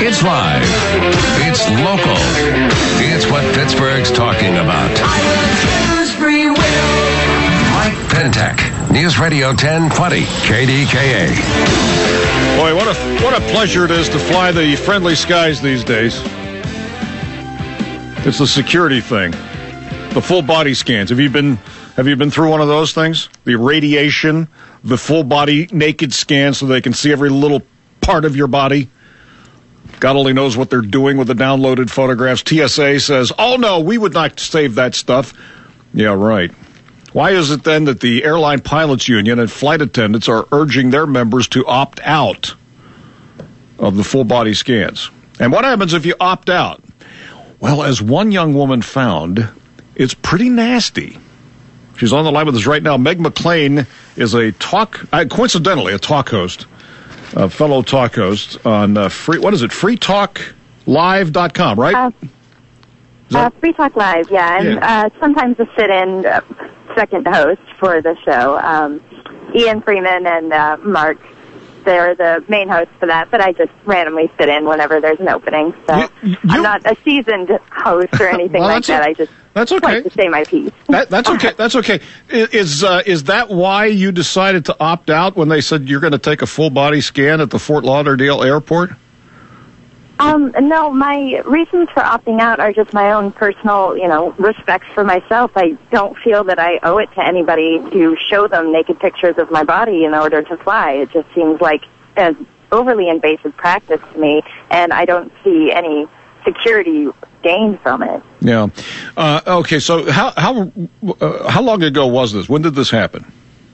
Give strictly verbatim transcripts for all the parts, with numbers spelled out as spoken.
It's live. It's local. It's what Pittsburgh's talking about. Mike Pentek, News Radio ten twenty, K D K A. Boy, what a what a pleasure it is to fly the friendly skies these days. It's the security thing, the full body scans. Have you been have you been through one of those things? The radiation, the full body naked scan, so they can see every little part of your body. God only knows what they're doing with the downloaded photographs. T S A says, "Oh no, we would not save that stuff." Yeah, right. Why is it then that the Airline Pilots Union and flight attendants are urging their members to opt out of the full body scans? And what happens if you opt out? Well, as one young woman found, it's pretty nasty. She's on the line with us right now. Meg McLean is a talk, uh, coincidentally, a talk host, a fellow talk host on uh, free. What is it? free talk live dot com, right? Uh, that- uh, Free Talk Live, yeah, and yeah. Uh, sometimes a sit-in uh, second host for the show. Um, Ian Freeman and uh, Mark, they're the main hosts for that, but I just randomly sit in whenever there's an opening. So you, you, I'm not a seasoned host or anything well, like that. A, I just that's okay. like to say my piece. That, that's okay. That's okay. Is uh, is that why you decided to opt out when they said you're going to take a full body scan at the Fort Lauderdale airport? Um, no, my reasons for opting out are just my own personal, you know, respect for myself. I don't feel that I owe it to anybody to show them naked pictures of my body in order to fly. It just seems like an overly invasive practice to me, and I don't see any security gain from it. Yeah. Uh, okay. So how how uh, how long ago was this? When did this happen?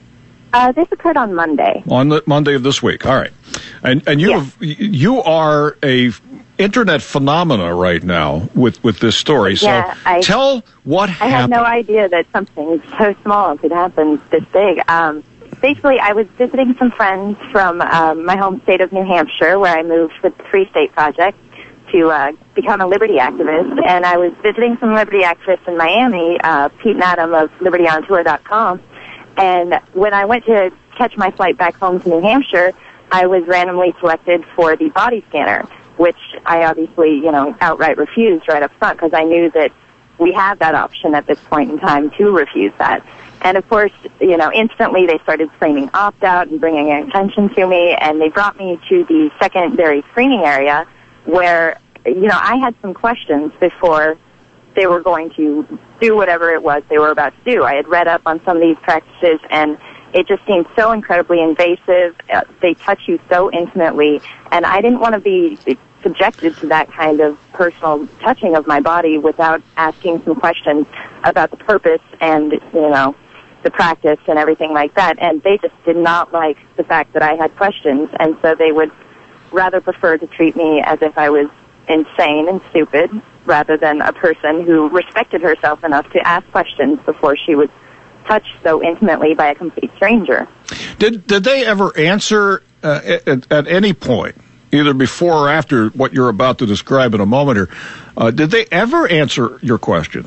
Uh, this occurred on Monday. On the Monday of this week. All right. And and you Yeah. have, you are a internet phenomena right now with, with this story. So Yeah, I- tell what I happened. had no idea that something so small could happen this big. Um, basically, I was visiting some friends from um, my home state of New Hampshire, where I moved with the Free State Project to uh, become a liberty activist. And I was visiting some liberty activists in Miami, uh, Pete and Adam of liberty on tour dot com. And when I went to catch my flight back home to New Hampshire, I was randomly selected for the body scanner, which I obviously, you know, outright refused right up front because I knew that we have that option at this point in time to refuse that. And of course, you know, instantly they started screaming opt-out and bringing attention to me, and they brought me to the secondary screening area where, you know, I had some questions before they were going to do whatever it was they were about to do. I had read up on some of these practices, and it just seemed so incredibly invasive. Uh, they touch you so intimately, and I didn't want to be subjected to that kind of personal touching of my body without asking some questions about the purpose and, you know, the practice and everything like that. And they just did not like the fact that I had questions, and so they would rather prefer to treat me as if I was insane and stupid rather than a person who respected herself enough to ask questions before she was touched so intimately by a complete stranger. Did did they ever answer uh, at, at any point, either before or after what you're about to describe in a moment here, uh, did they ever answer your questions?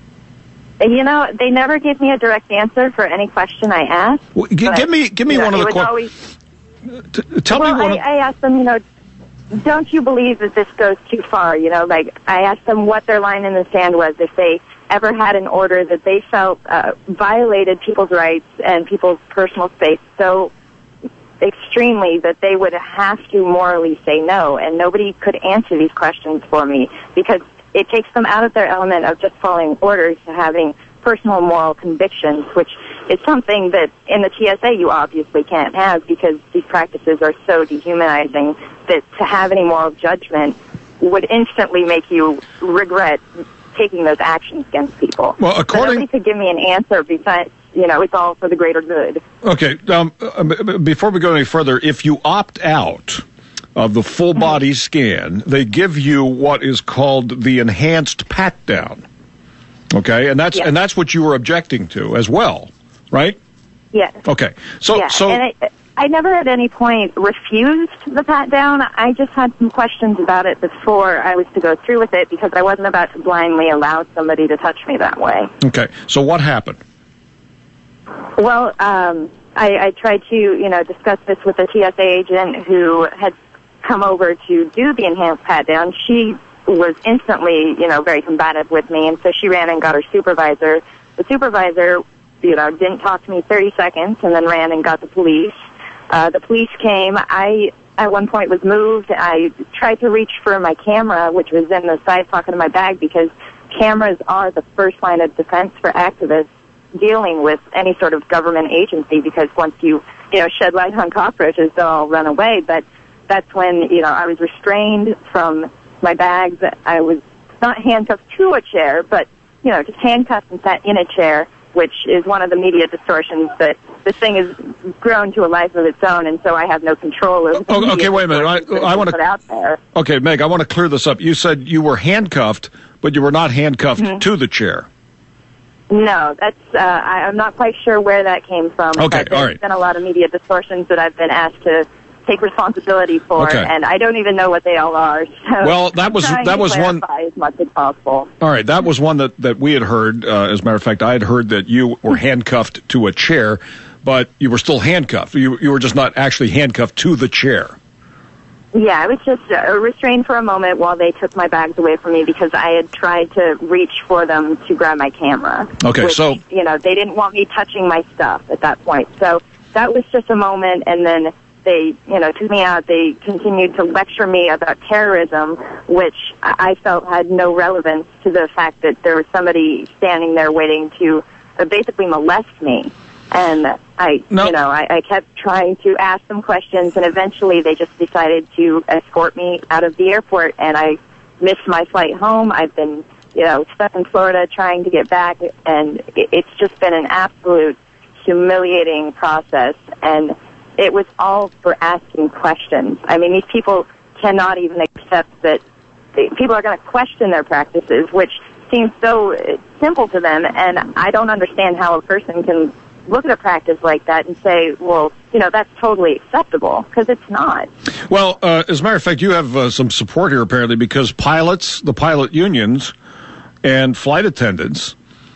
You know, they never gave me a direct answer for any question I asked. Well, g- but, give me give me you know, one of it the was questions. always- Tell well, me one. I, of- I asked them, you know, don't you believe that this goes too far? You know, like, I asked them what their line in the sand was, if they ever had an order that they felt uh, violated people's rights and people's personal space so extremely that they would have to morally say no. And nobody could answer these questions for me because it takes them out of their element of just following orders to having personal moral convictions, which is something that in the T S A you obviously can't have because these practices are so dehumanizing that to have any moral judgment would instantly make you regret taking those actions against people. Well, according- so nobody could give me an answer besides, you know, it's all for the greater good. Okay, um, uh, before we go any further, if you opt out of the full body scan, they give you what is called the enhanced pat down. Okay, and that's Yes. and that's what you were objecting to as well, right? Yes. Okay, so yeah. so and I, I never at any point refused the pat down. I just had some questions about it before I was to go through with it because I wasn't about to blindly allow somebody to touch me that way. okay, so what happened? Well, um, I, I tried to, you know, discuss this with a T S A agent who had come over to do the enhanced pat-down, she was instantly, you know, very combative with me, and so she ran and got her supervisor. The supervisor, you know, didn't talk to me thirty seconds and then ran and got the police. Uh, the police came. I, at one point, was moved. I tried to reach for my camera, which was in the side pocket of my bag, because cameras are the first line of defense for activists dealing with any sort of government agency, because once you, you know, shed light on cockroaches, they'll all run away. But that's when, you know, I was restrained from my bags. I was not handcuffed to a chair, but, you know, just handcuffed and sat in a chair, which is one of the media distortions that this thing has grown to a life of its own, and so I have no control over the oh, okay, wait a minute. I, I want to out there. Okay, Meg, I want to clear this up. You said you were handcuffed, but you were not handcuffed mm-hmm. to the chair. No, that's uh, I, I'm not quite sure where that came from. Okay, but there's all right. been a lot of media distortions that I've been asked to take responsibility for, okay. and I don't even know what they all are. So well, that was I'm that was one as much as possible. All right, that was one that, that we had heard. Uh, as a matter of fact, I had heard that you were handcuffed to a chair, but you were still handcuffed. You you were just not actually handcuffed to the chair. Yeah, I was just uh, restrained for a moment while they took my bags away from me, because I had tried to reach for them to grab my camera. Okay, which, so you know, they didn't want me touching my stuff at that point. So that was just a moment, and then they, you know, took me out. They continued to lecture me about terrorism, which I felt had no relevance to the fact that there was somebody standing there waiting to uh, basically molest me. And I, no. you know, I, I kept trying to ask them questions, and eventually they just decided to escort me out of the airport, and I missed my flight home. I've been, you know, stuck in Florida trying to get back, and it, it's just been an absolute humiliating process, and it was all for asking questions. I mean, these people cannot even accept that they, people are going to question their practices, which seems so simple to them, and I don't understand how a person can look at a practice like that and say, well, you know, that's totally acceptable, because it's not. Well, uh, as a matter of fact, you have uh, some support here, apparently, because pilots, the pilot unions, and flight attendants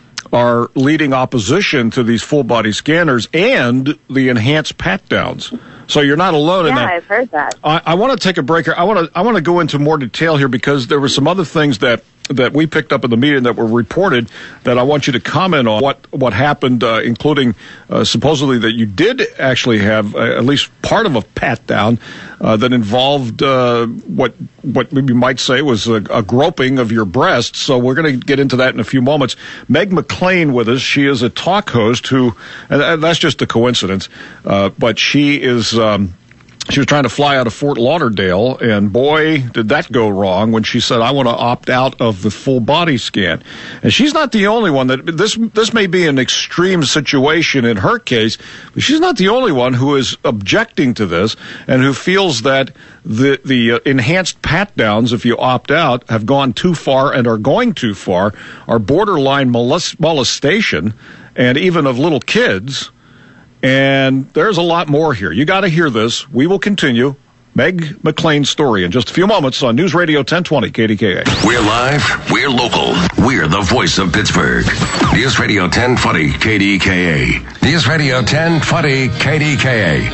are leading opposition to these full-body scanners and the enhanced pat-downs. So you're not alone yeah, in that. Yeah, I've heard that. I, I want to take a break here. I want to I want to go into more detail here, because there were some other things that that we picked up in the media that were reported that I want you to comment on what what happened, uh, including uh, supposedly that you did actually have uh, at least part of a pat down uh, that involved uh, what what we might say was a, a groping of your breasts. So we're going to get into that in a few moments. Meg McLean with us. She is a talk host who, and that's just a coincidence, uh, but she is. Um, She was trying to fly out of Fort Lauderdale, and boy, did that go wrong when she said, I want to opt out of the full body scan. And she's not the only one that this, this may be an extreme situation in her case, but she's not the only one who is objecting to this and who feels that the, the uh, enhanced pat downs, if you opt out, have gone too far and are going too far, are borderline molest, molestation, and even of little kids. And there's a lot more here. You got to hear this. We will continue Meg McLean's story in just a few moments on News Radio ten twenty K D K A. We're live. We're local. We're the voice of Pittsburgh. News Radio ten twenty K D K A. News Radio ten twenty K D K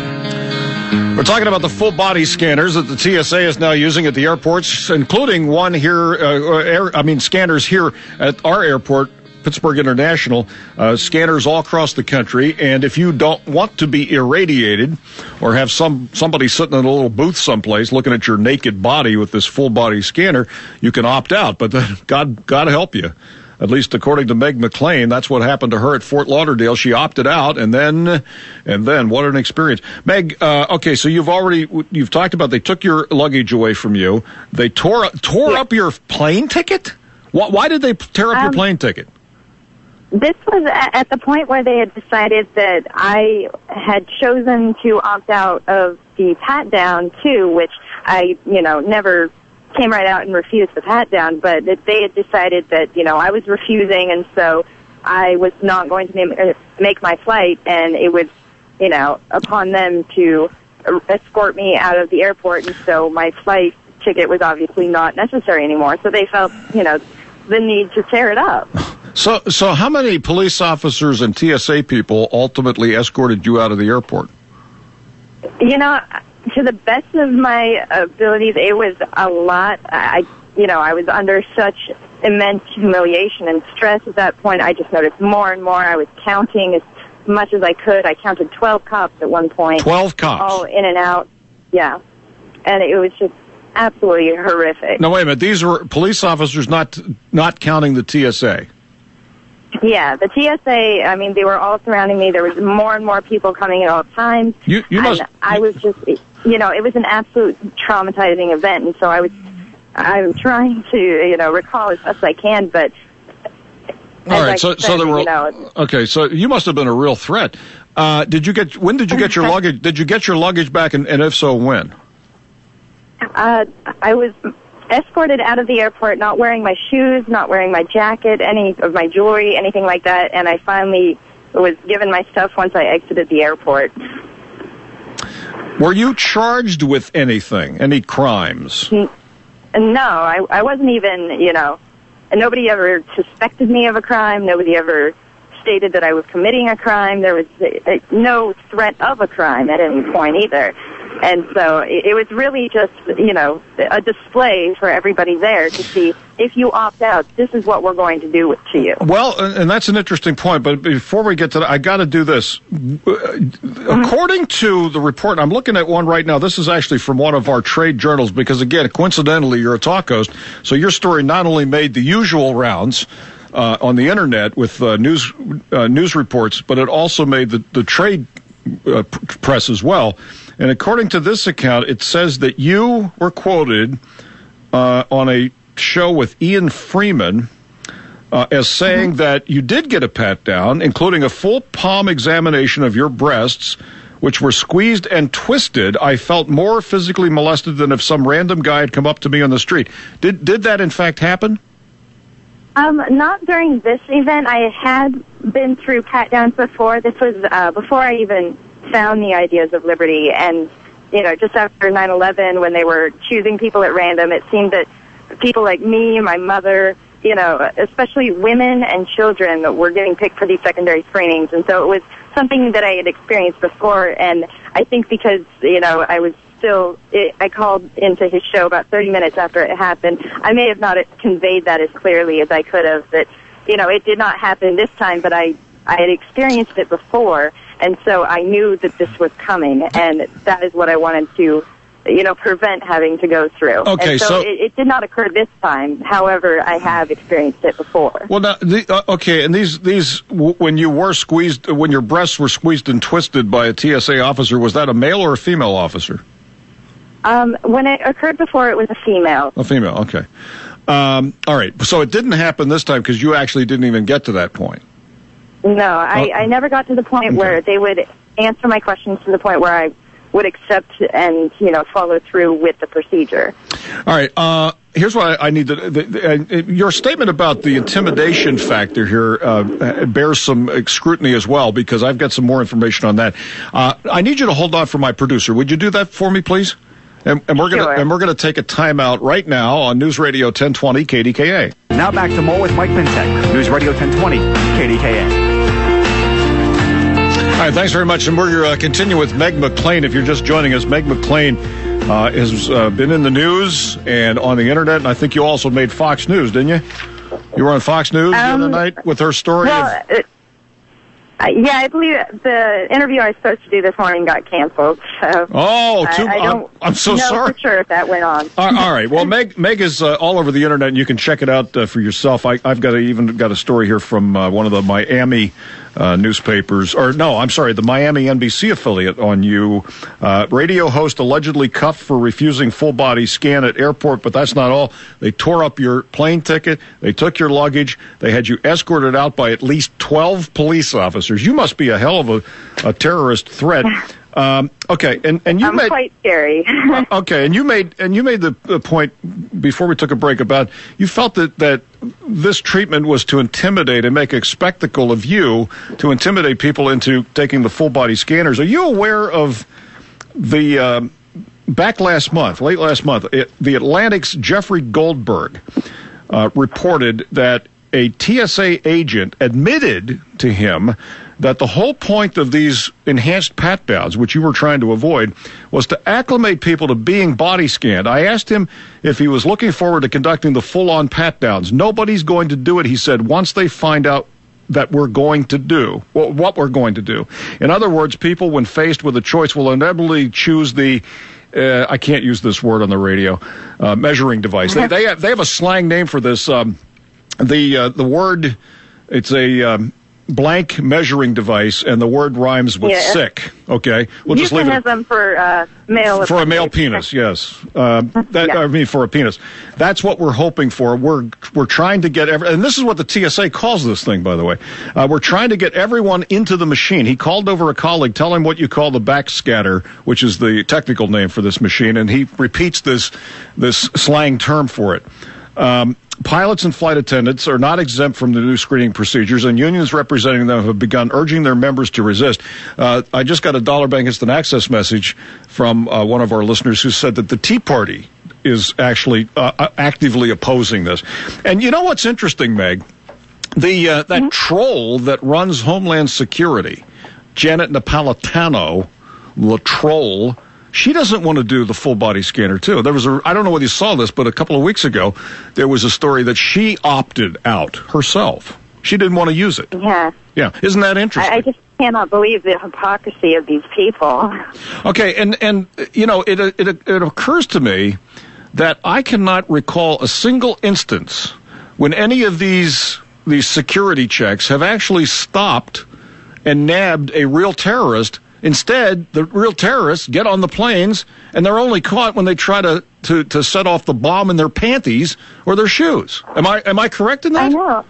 A. We're talking about the full-body scanners that the T S A is now using at the airports, including one here, uh, air, I mean scanners here at our airport, Pittsburgh International, uh, scanners all across the country. And if you don't want to be irradiated or have some somebody sitting in a little booth someplace looking at your naked body with this full-body scanner, you can opt out. But then God, God help you. At least according to Meg McLean, that's what happened to her at Fort Lauderdale. She opted out, and then, and then, what an experience. Meg, uh, okay, so you've already, you've talked about they took your luggage away from you. They tore, tore yeah. up your plane ticket? Why, why did they tear up um, your plane ticket? This was at the point where they had decided that I had chosen to opt out of the pat down too, which I, you know, never came right out and refused the pat down, but that they had decided that, you know, I was refusing, and so I was not going to make my flight, and it was, you know, upon them to escort me out of the airport, and so my flight ticket was obviously not necessary anymore. So they felt, you know, the need to tear it up. So, so how many police officers and T S A people ultimately escorted you out of the airport? You know, to the best of my abilities, it was a lot. I, you know, I was under such immense humiliation and stress at that point. I just noticed more and more. I was counting as much as I could. I counted twelve cops at one point. twelve cops? All in and out. Yeah. And it was just absolutely horrific. No, wait a minute. These were police officers not not counting the T S A. Yeah, the T S A, I mean, they were all surrounding me. There was more and more people coming at all times. You, you must... And I was just, you know, it was an absolute traumatizing event, and so I was, I'm trying to, you know, recall as best as I can, but... All right, so, said, so there were... You know, okay, so you must have been a real threat. Uh, did you get, when did you get your luggage, did you get your luggage back, and, and if so, when? Uh, I was escorted out of the airport, not wearing my shoes, not wearing my jacket, any of my jewelry, anything like that, and I finally was given my stuff once I exited the airport. Were you charged with anything, any crimes? N- no, I, I wasn't even, you know, nobody ever suspected me of a crime. Nobody ever stated that I was committing a crime. There was uh, no threat of a crime at any point either. And so it, it was really just, you know, a display for everybody there to see, if you opt out, this is what we're going to do to you. Well, and that's an interesting point, but before we get to that, I got to do this. Mm-hmm. According to the report, I'm looking at one right now. This is actually from one of our trade journals because, again, coincidentally, you're a talk host, so your story not only made the usual rounds uh, on the Internet with uh, news uh, news reports, but it also made the, the trade uh, press as well. And according to this account, it says that you were quoted uh, on a show with Ian Freeman uh, as saying mm-hmm. that you did get a pat down, including a full palm examination of your breasts, which were squeezed and twisted. I felt more physically molested than if some random guy had come up to me on the street. Did did that in fact happen? Um, not during this event. I had been through pat downs before. This was uh, before I even found the Ideas of Liberty, and you know, just after nine eleven, when they were choosing people at random, it seemed that people like me, my mother, you know, especially women and children, were getting picked for these secondary screenings, and so it was something that I had experienced before. And I think because, you know, I was still, it, I called into his show about thirty minutes after it happened. I may have not conveyed that as clearly as I could have, that, you know, it did not happen this time, but I, I had experienced it before. And so I knew that this was coming, and that is what I wanted to, you know, prevent having to go through. Okay, and so, so it, it did not occur this time. However, I have experienced it before. Well, now, the, uh, okay, and these these w- when you were squeezed, when your breasts were squeezed and twisted by a T S A officer, was that a male or a female officer? Um, when it occurred before, it was a female. A female, okay. Um, all right, so it didn't happen this time because you actually didn't even get to that point. No, I, I never got to the point okay. where they would answer my questions to the point where I would accept and, you know, follow through with the procedure. All right. Uh, here's what I, I need to... The, the, uh, your statement about the intimidation factor here uh, bears some scrutiny as well, because I've got some more information on that. Uh, I need you to hold on for my producer. Would you do that for me, please? And, and we're sure. gonna and we're gonna take a timeout right now on News Radio ten twenty K D K A. Now back to more with Mike Mintek, News Radio ten twenty K D K A. All right, thanks very much. And we're uh, continuing with Meg McClain. If you're just joining us, Meg McClain uh, has uh, been in the news and on the Internet, and I think you also made Fox News, didn't you? You were on Fox News um, the other night with her story? Well, of... uh, yeah, I believe the interview I was supposed to do this morning got canceled. So oh, too, I, I don't I'm, I'm so know sorry. for sure if that went on. all, all right. Well, Meg, Meg is uh, all over the Internet, and you can check it out uh, for yourself. I, I've got a, even got a story here from uh, one of the Miami uh, newspapers, or no, I'm sorry, the Miami N B C affiliate on you. Uh, radio host allegedly cuffed for refusing full-body scan at airport, but that's not all. They tore up your plane ticket. They took your luggage. They had you escorted out by at least twelve police officers. You must be a hell of a, a terrorist threat. Um, okay, and, and you I'm made quite scary. okay, and you made and you made the, the point before we took a break about you felt that, that this treatment was to intimidate and make a spectacle of you, to intimidate people into taking the full body scanners. Are you aware of the uh, back last month, late last month, it, the Atlantic's Jeffrey Goldberg uh, reported that a T S A agent admitted to him that the whole point of these enhanced pat-downs, which you were trying to avoid, was to acclimate people to being body scanned. I asked him if he was looking forward to conducting the full-on pat-downs. Nobody's going to do it, he said, once they find out that we're going to do, well, what we're going to do. In other words, people, when faced with a choice, will inevitably choose the, uh, I can't use this word on the radio, uh, measuring device. They, they, have, they have a slang name for this. Um, the, uh, the word, it's a... Um, blank measuring device, and the word rhymes with yeah. sick. Okay, we'll just leave it euphemism for uh, male for a male penis. Yes, uh, that yeah. I mean for a penis. That's what we're hoping for. We're we're trying to get every, and this is what the T S A calls this thing, by the way. Uh, we're trying to get everyone into the machine. He called over a colleague, tell him what you call the backscatter, which is the technical name for this machine, and he repeats this this slang term for it. Um, Pilots and flight attendants are not exempt from the new screening procedures, and unions representing them have begun urging their members to resist. Uh, I just got a Dollar Bank Instant Access message from uh, one of our listeners who said that the Tea Party is actually uh, actively opposing this. And you know what's interesting, Meg? The uh, that mm-hmm. troll that runs Homeland Security, Janet Napolitano, the troll, she doesn't want to do the full body scanner too. There was a, I don't know whether you saw this, but a couple of weeks ago, there was a story that she opted out herself. She didn't want to use it. Yeah. Yeah. Isn't that interesting? I, I just cannot believe the hypocrisy of these people. Okay. And, and, you know, it, it, it occurs to me that I cannot recall a single instance when any of these, these security checks have actually stopped and nabbed a real terrorist. Instead, the real terrorists get on the planes, and they're only caught when they try to, to, to set off the bomb in their panties or their shoes. Am I am I correct in that? I know.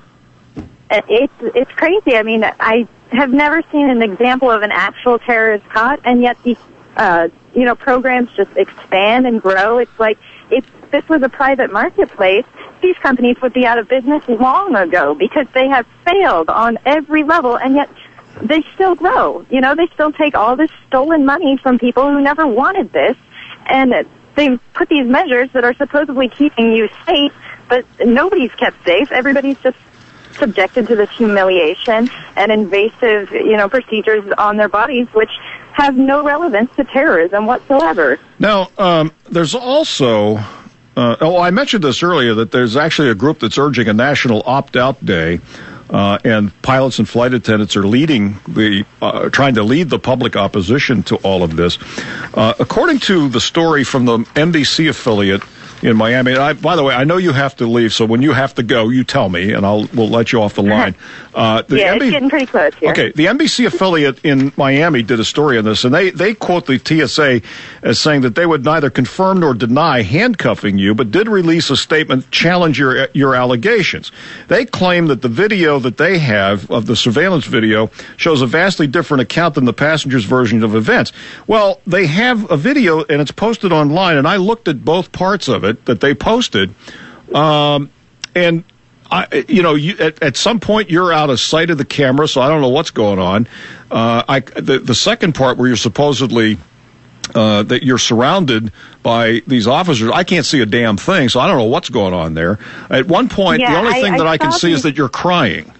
It's it's crazy. I mean, I have never seen an example of an actual terrorist caught, and yet these uh, you know programs just expand and grow. It's like if this was a private marketplace, these companies would be out of business long ago because they have failed on every level, and yet they still grow. You know, they still take all this stolen money from people who never wanted this, and they put these measures that are supposedly keeping you safe, but nobody's kept safe. Everybody's just subjected to this humiliation and invasive, you know, procedures on their bodies, which have no relevance to terrorism whatsoever. Now, um, there's also, uh, oh, I mentioned this earlier, that there's actually a group that's urging a national opt-out day. Uh, and pilots and flight attendants are leading the, uh, trying to lead the public opposition to all of this. Uh, according to the story from the N B C affiliate in Miami, I, by the way, I know you have to leave, so when you have to go, you tell me, and I'll we'll let you off the line. Uh, the yeah, N B- it's getting pretty close here. Okay, the N B C affiliate in Miami did a story on this, and they, they quote the T S A as saying that they would neither confirm nor deny handcuffing you, but did release a statement challenge your your allegations. They claim that the video that they have of the surveillance video shows a vastly different account than the passenger's version of events. Well, they have a video, and it's posted online, and I looked at both parts of it that they posted, um, and I, you know, you, at, at some point you're out of sight of the camera, so I don't know what's going on. Uh, I, the, the second part where you're supposedly uh, that you're surrounded by these officers, I can't see a damn thing, so I don't know what's going on there. At one point, yeah, the only I, thing I that I can see these, is that you're crying.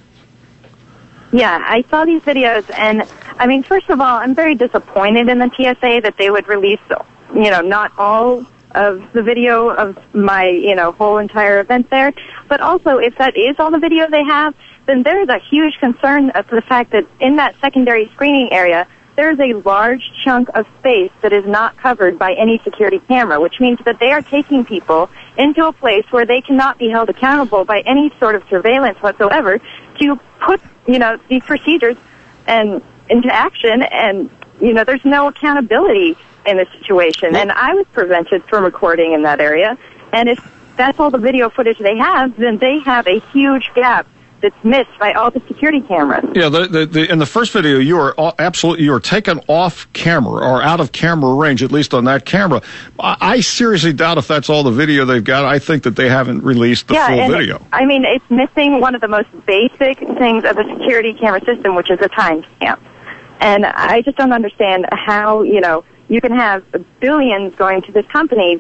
Yeah, I saw these videos, and I mean, first of all, I'm very disappointed in the T S A that they would release, you know, not all of the video of my, you know, whole entire event there. But also, if that is all the video they have, then there is a huge concern of the fact that in that secondary screening area, there is a large chunk of space that is not covered by any security camera, which means that they are taking people into a place where they cannot be held accountable by any sort of surveillance whatsoever to put, you know, these procedures and into action. And, you know, there's no accountability in this situation. And I was prevented from recording in that area. And if that's all the video footage they have, then they have a huge gap that's missed by all the security cameras. Yeah, the, the, the, in the first video, you are all, absolutely you are taken off camera or out of camera range, at least on that camera. I, I seriously doubt if that's all the video they've got. I think that they haven't released the yeah, full and video. It, I mean, it's missing one of the most basic things of a security camera system, which is a timestamp. And I just don't understand how, you know, you can have billions going to this company that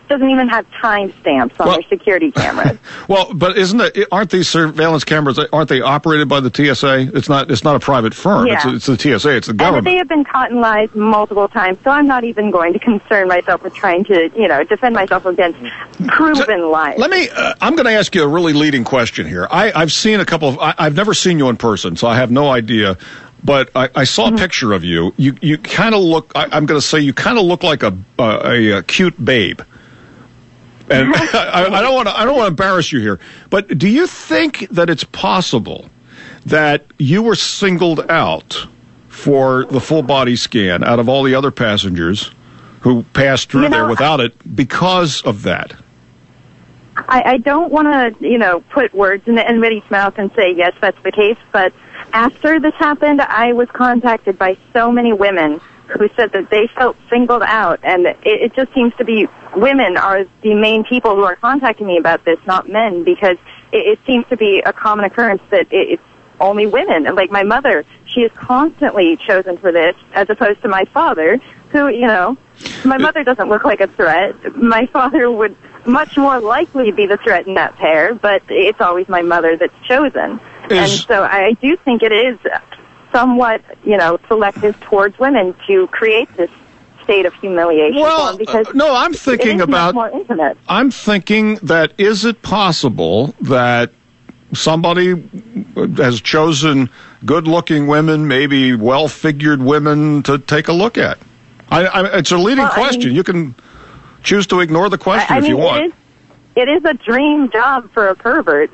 doesn't even have timestamps on Well- their security cameras. Well, but isn't it? Aren't these surveillance cameras? Aren't they operated by the T S A? It's not. It's not a private firm. Yeah. It's, it's the T S A. It's the government. And they have been caught in lies multiple times, so I'm not even going to concern myself with trying to, you know, defend myself against proven lies. Let me. Uh, I'm going to ask you a really leading question here. I, I've seen a couple of. I, I've never seen you in person, so I have no idea. But I, I saw Mm-hmm. a picture of you. You you kind of look. I, I'm going to say you kind of look like a uh, a, a cute babe. And I, I don't want to. I don't want to embarrass you here. But do you think that it's possible that you were singled out for the full body scan out of all the other passengers who passed through You know, there without it because of that? I, I don't want to, you know, put words in anybody's mouth and say, yes, that's the case, but after this happened, I was contacted by so many women who said that they felt singled out, and it, it just seems to be women are the main people who are contacting me about this, not men, because it, it seems to be a common occurrence that it, it's only women. And like my mother, she is constantly chosen for this, as opposed to my father, who, you know, my mother doesn't look like a threat. My father would much more likely be the threat in that pair, but it's always my mother that's chosen. Is- and so I do think it is somewhat, you know, selective towards women to create this state of humiliation Well, for them because uh, no, I'm thinking it is about- much more intimate. I'm thinking that is it possible that somebody has chosen good-looking women, maybe well-figured women to take a look at? I, I, it's a leading Well, I question. mean- you can choose to ignore the question I, I if mean, you want. It is, it is a dream job for a pervert.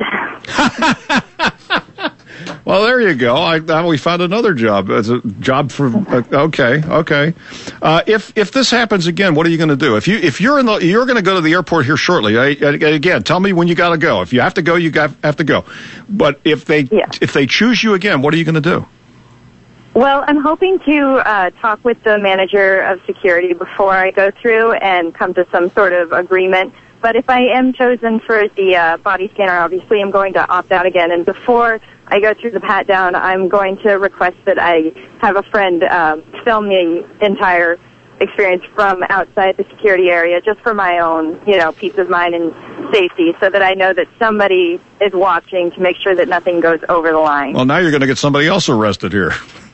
Well, there you go. I, I, we found another job. It's a job for. Uh, okay, okay. Uh, if if this happens again, what are you going to do? If you if you're in the you're going to go to the airport here shortly. I, I, again, tell me when you got to go. If you have to go, you got, have to go. But if they Yeah. if they choose you again, what are you going to do? Well, I'm hoping to uh, talk with the manager of security before I go through and come to some sort of agreement. But if I am chosen for the uh, body scanner, obviously I'm going to opt out again. And before I go through the pat down, I'm going to request that I have a friend um, film the entire experience from outside the security area, just for my own, you know, peace of mind and safety, so that I know that somebody is watching to make sure that nothing goes over the line. Well, now you're going to get somebody else arrested here.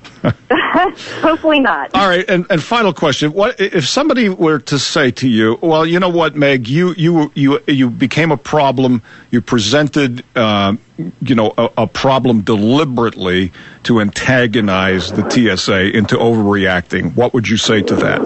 Hopefully not. All right, and, and final question: what if somebody were to say to you, "Well, you know what, Meg, you you you you became a problem. You presented, uh, you know, a, a problem deliberately to antagonize the T S A into overreacting." What would you say to that?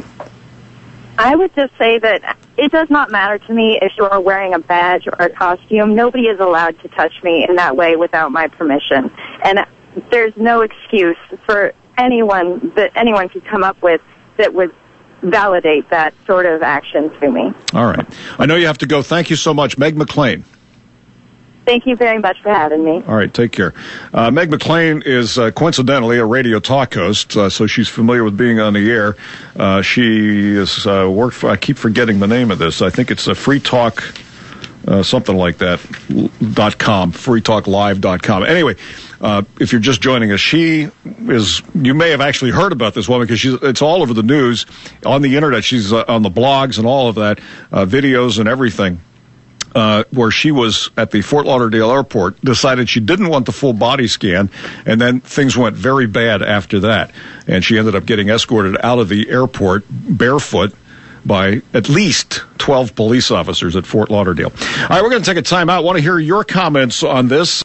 I would just say that it does not matter to me if you're wearing a badge or a costume. Nobody is allowed to touch me in that way without my permission. And there's no excuse for anyone that anyone could come up with that would validate that sort of action to me. All right. I know you have to go. Thank you so much, Meg McLean. Thank you very much for having me. All right, take care. Uh, Meg McLean is uh, coincidentally a radio talk host, uh, so she's familiar with being on the air. Uh, she is uh, worked for, I keep forgetting the name of this. I think it's a Free Talk, uh, something like that, dot com, free talk live dot com. Anyway, uh, if you're just joining us, she is, you may have actually heard about this woman because she's, it's all over the news, on the internet. She's uh, on the blogs and all of that, uh, videos and everything. Uh, where she was at the Fort Lauderdale airport, decided she didn't want the full body scan, and then things went very bad after that. And she ended up getting escorted out of the airport barefoot by at least twelve police officers at Fort Lauderdale. All right, we're going to take a time out. I want to hear your comments on this.